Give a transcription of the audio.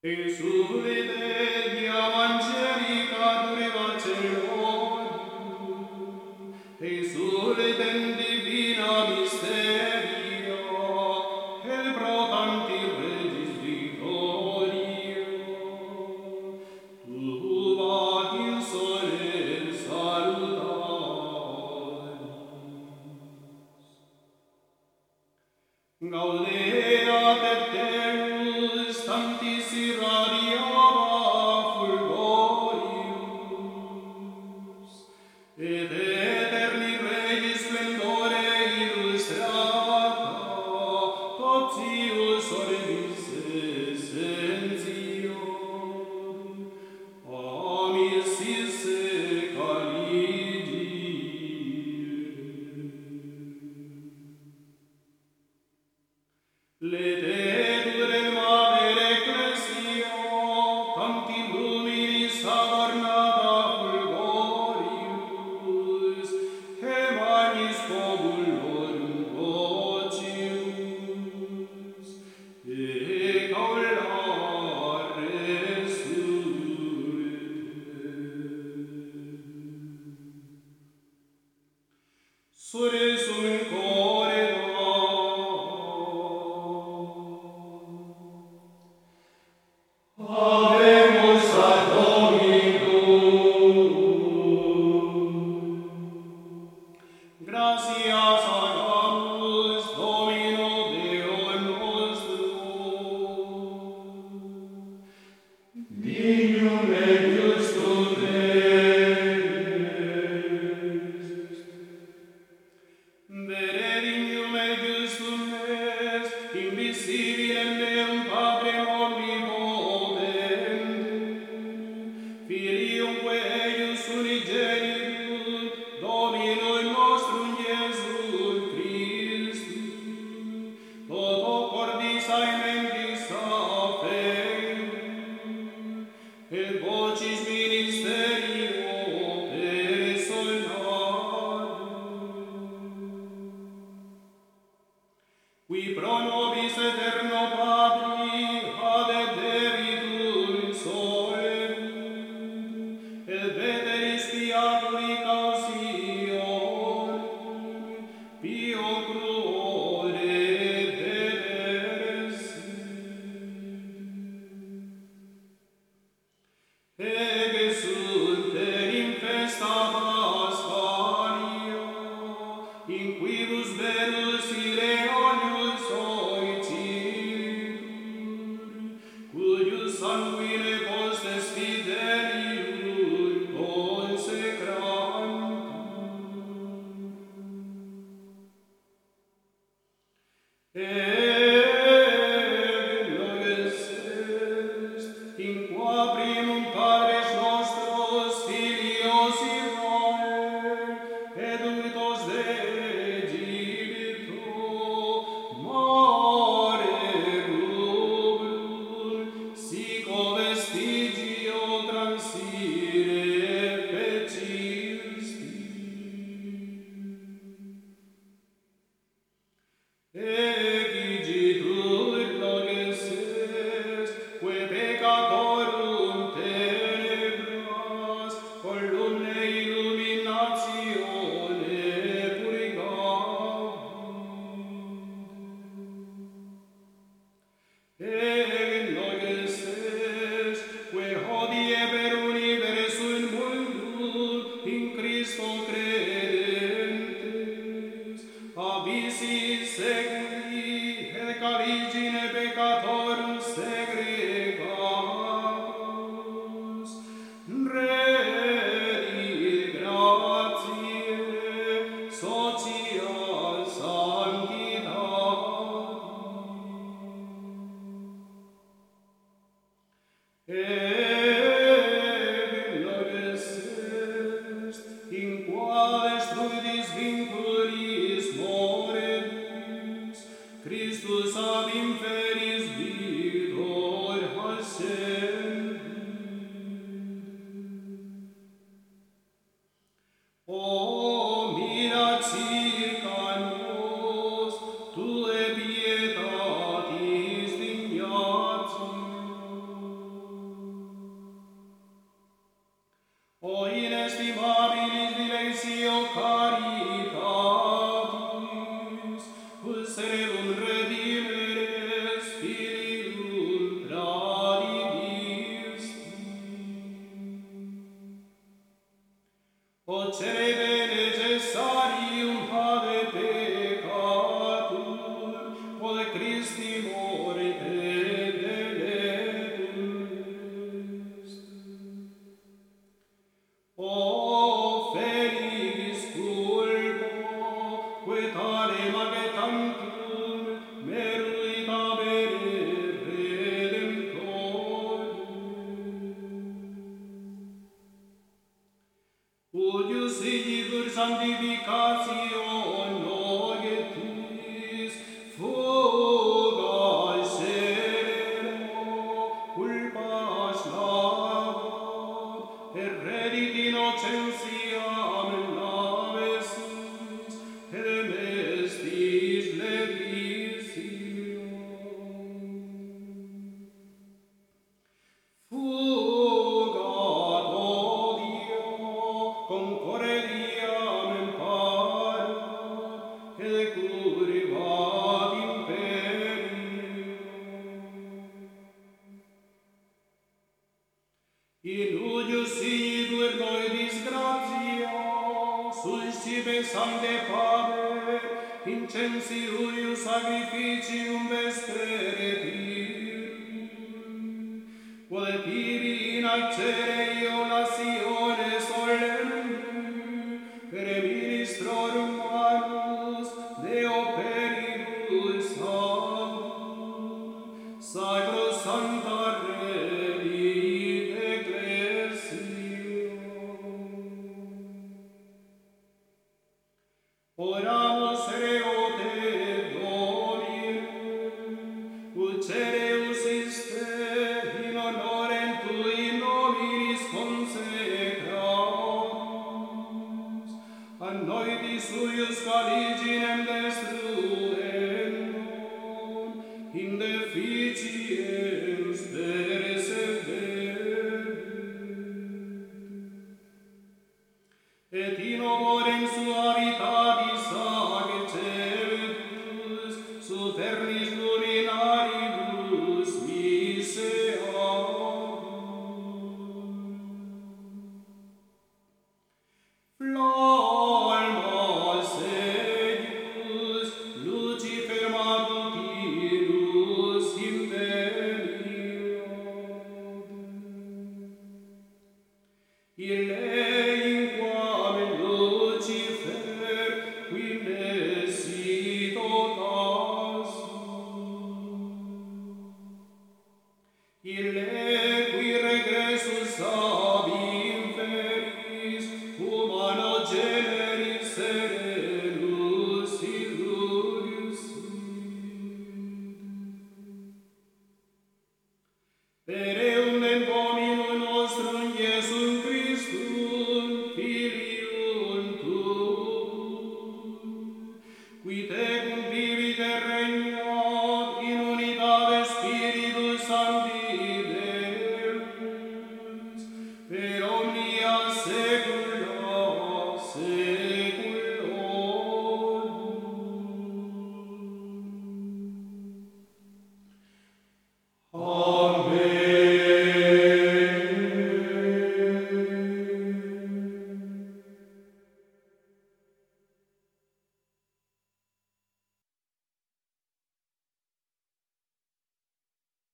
Exulite diam angelica dureva celorium, exulite in divina mysteria, et pro tanti regis victoria, tuva in sole salutaris. Gaudeat et Deus tantis irradiava fulgorius, et eterni Rei splendore illustrata, totius orbis essentium, amis isse caligire. Letetur mater ecclesia, tanti luminis adornata fulgorius, e magnis populorum votius, et aula resurrecte. Sursum in core Habemus ad Dominum. Gratias agamus Domino Deo nostrum. Dignum et justum est. Vere dignum et justum est, invisibilem Deum Patrem omnipotentem, Filiumque eius unigenitum, Dominum nostrum Iesum Christum, toto cordis aementis affectum, et vocis ministerio personatum, qui pro nobis eterno Patri adeteritur solemnum, et veteris piaturi causionem, pio cruore pedersit. Ege sunt in festa Paschalia, in quibus belus ire olius oicitur, cuius sanguine postes fidelium consecrantur. Eloges est, in qua primum Padres nostros filios Israel, eductos de Egipto, mare rubrum, sico vestigio transire fecisti. Egigitur loges est, que peccatorum tenebras, columne illuminatione purgabit. Loges est, que hodie per universum mundum in Christo credentes, abissis seculi et caligine peccatorum segregatus, redit gratiae socia sanctitatis. Loges est, in qua destruidis vinculis morebis, Christus ab inferis victor ascendit. O mira circa nos, tue pietatis dignatio, Salvatio caritatis, pulserevum redimere Spiritum tradimisti. Ocere necessarium have peccatum, quod Christi morte deletum est. O felix culpo, quae talem aggetantum meruitabere Redemptorium. Udius igitur sanctificatio nogetis, fuga sereno, culpas lavat, et redit innocentiam lavesis, et demestis legitium. Fugat odio, concordiam emparat, et curvat imperium. In udius igitur noi disgratia, suscipe sancte Pater, incensitium sacrificium vespere diurnum, quod tibi in accere iolatione solemne, per ministrorum manus Deo peribus sanctum, sacro sancta relit ecclesiam. Oramus reo te Dominum, ucereus iste in honorem tui nominis consecramus, annoitis suius caliginem destruendum, in deficiens perseverit. Et in omorem suavitatis agecebetus, supernis luminaribus misearum. Flammas eius, Lucifer matutinus inveniat. Ille inquam Lucifer, qui nescito tasum. Ille qui regressus ab inferis, humano generis serenus illudis sint. Per